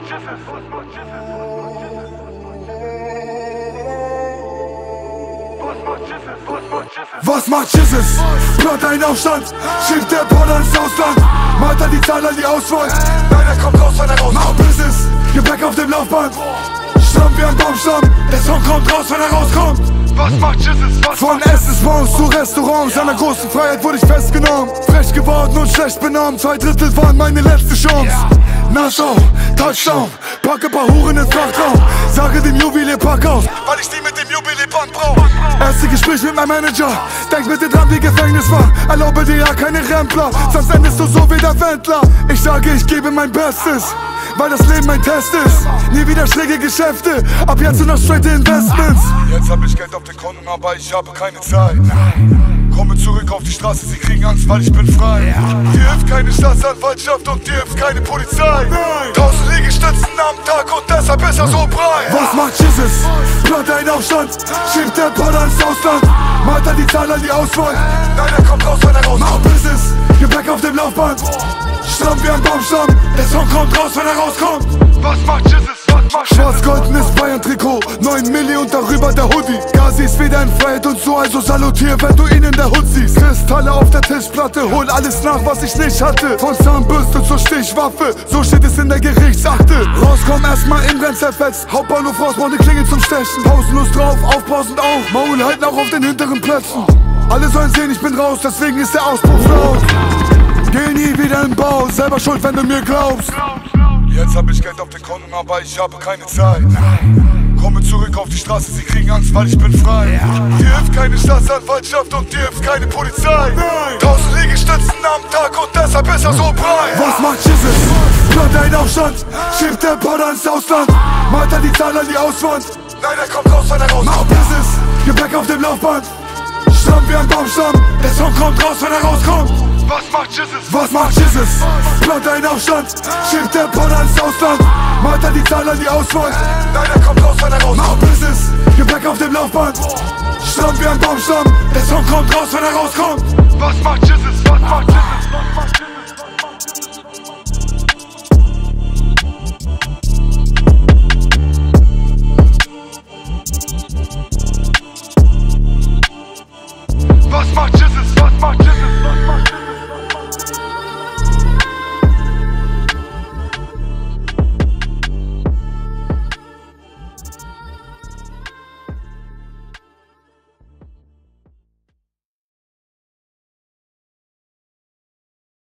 Was macht Jesus? Hört ein Aufstand, schiebt der Border ins Ausland. Malt an die Zahl an die Auswahl. Nein, er kommt raus, wenn er rauskommt. Mach Business, Gepäck auf dem Laufband. Stramm wie ein Baumstamm, der Song kommt raus, wenn er rauskommt. Was macht Jesus? Von Essensbons zu Restaurants, an der großen Freiheit wurde ich festgenommen. Frech geworden und schlecht benommen, 2/3 waren meine letzte Chance. Nassau, Touchdown, packe paar Huren ins Frachtraum. Sage dem Juwelier, pack aus, weil ich die mit dem Juwelierband brauch. Erste Gespräch mit meinem Manager, denk bitte dran, wie Gefängnis war. Erlaube dir ja keine Rempler, sonst endest du so wie der Wendler. Ich sage, ich gebe mein Bestes, weil das Leben mein Test ist. Nie wieder schräge Geschäfte, ab jetzt nur noch straight Investments. Jetzt hab ich Geld auf den Konten, aber ich habe keine Zeit. Komme zurück auf die Straße, sie kriegen Angst, weil ich bin frei. Dir hilft keine Staatsanwaltschaft und dir hilft keine Polizei. 1000 Liegestützen am Tag und deshalb ist er so breit. Was macht Jesus? Plant ein Aufstand, schiebt der Border ins Ausland. Malt an die Zahl an die Auswahl. Nein, er kommt raus, wenn er rauskommt. Mach Business, Gepäck auf dem Laufband. Stramm wie ein Baumstamm, der Song kommt raus, wenn er rauskommt. Was macht Jesus? Schwarz-goldenes Bayern-Trikot, 9 Milli und darüber der Hoodie. Gazi ist wieder in Freiheit und so, also salutier, wenn du ihn in der Hood siehst. Kristalle auf der Tischplatte, hol alles nach, was ich nicht hatte. Von Zahnbürste zur Stichwaffe, so steht es in der Gerichtsakte. Rauskommen erstmal in Renn zerfetzt, Hauptbahnhof raus, braucht ne Klingel zum Stechen. Pausenlos drauf, aufpausend auf, Maul halten auch auf den hinteren Plätzen. Alle sollen sehen, ich bin raus, deswegen ist der Auspuff laut. Geh nie wieder im Bau, selber schuld, wenn du mir glaubst. Jetzt hab ich Geld auf den Konten, aber ich habe keine Zeit. Komme zurück auf die Straße, sie kriegen Angst, weil ich bin frei. Dir hilft keine Staatsanwaltschaft und dir hilft keine Polizei. 1000 Liegestützen am Tag und deshalb ist er so breit. Was macht Jesus? Plant ein Aufstand, schiebt der Border ins Ausland. Malt an die Zahl an die Auswand. Nein, er kommt raus, wenn er rauskommt. Mach Business, Gepäck auf dem Laufband. Stramm wie ein Baumstamm, der Song kommt raus, wenn er rauskommt. Was macht Jesus? Was macht Jesus? Plant ein Aufstand, schiebt der Border ins Ausland. Malt an die Zahl an die Auswahl. Nein, er kommt raus, wenn er rauskommt. Mach Business, Gepäck auf dem Laufband. Stramm wie ein Baumstamm, der Song kommt raus, wenn er rauskommt. Was macht Jesus?